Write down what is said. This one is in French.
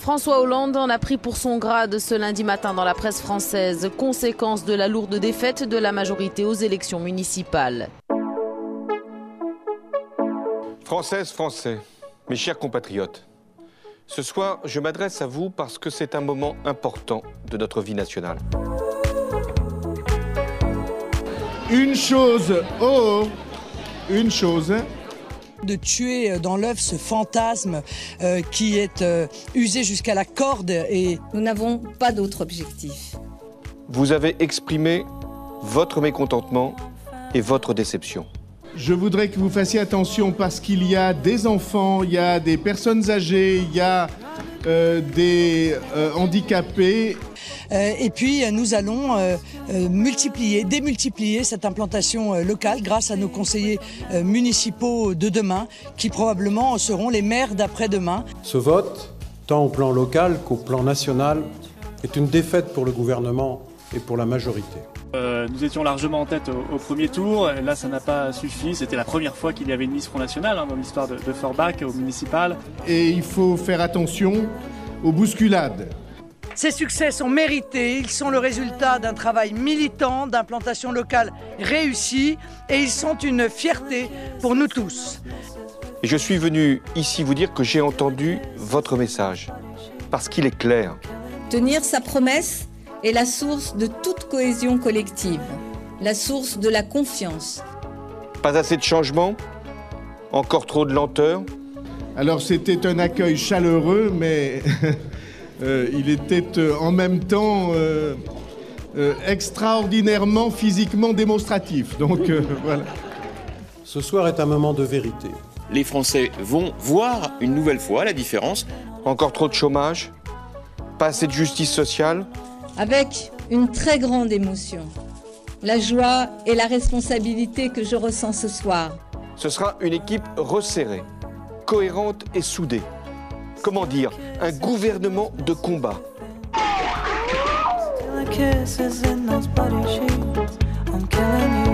François Hollande en a pris pour son grade ce lundi matin dans la presse française, conséquence de la lourde défaite de la majorité aux élections municipales. Françaises, Français, mes chers compatriotes, ce soir, je m'adresse à vous parce que c'est un moment important de notre vie nationale. Une chose, une chose. De tuer dans l'œuf ce fantasme qui est usé jusqu'à la corde. Et nous n'avons pas d'autre objectif. Vous avez exprimé votre mécontentement et votre déception. Je voudrais que vous fassiez attention parce qu'il y a des enfants, il y a des personnes âgées, il y a des handicapés. Et puis nous allons démultiplier cette implantation locale grâce à nos conseillers municipaux de demain qui probablement seront les maires d'après-demain. Ce vote, tant au plan local qu'au plan national, est une défaite pour le gouvernement et pour la majorité. Nous étions largement en tête au premier tour, là ça n'a pas suffi, c'était la première fois qu'il y avait une liste Front National dans l'histoire de Forbach au municipal. Et il faut faire attention aux bousculades. Ces succès sont mérités, ils sont le résultat d'un travail militant, d'implantation locale réussie et ils sont une fierté pour nous tous. Et je suis venu ici vous dire que j'ai entendu votre message, parce qu'il est clair. Tenir sa promesse est la source de toute cohésion collective, la source de la confiance. Pas assez de changement? Encore trop de lenteur? Alors c'était un accueil chaleureux, mais il était en même temps extraordinairement physiquement démonstratif. Donc voilà. Ce soir est un moment de vérité. Les Français vont voir une nouvelle fois la différence. Encore trop de chômage? Pas assez de justice sociale? Avec une très grande émotion, la joie et la responsabilité que je ressens ce soir. Ce sera une équipe resserrée, cohérente et soudée. Comment dire, un gouvernement de combat. Kisses in those bloody sheets. I'm killing you.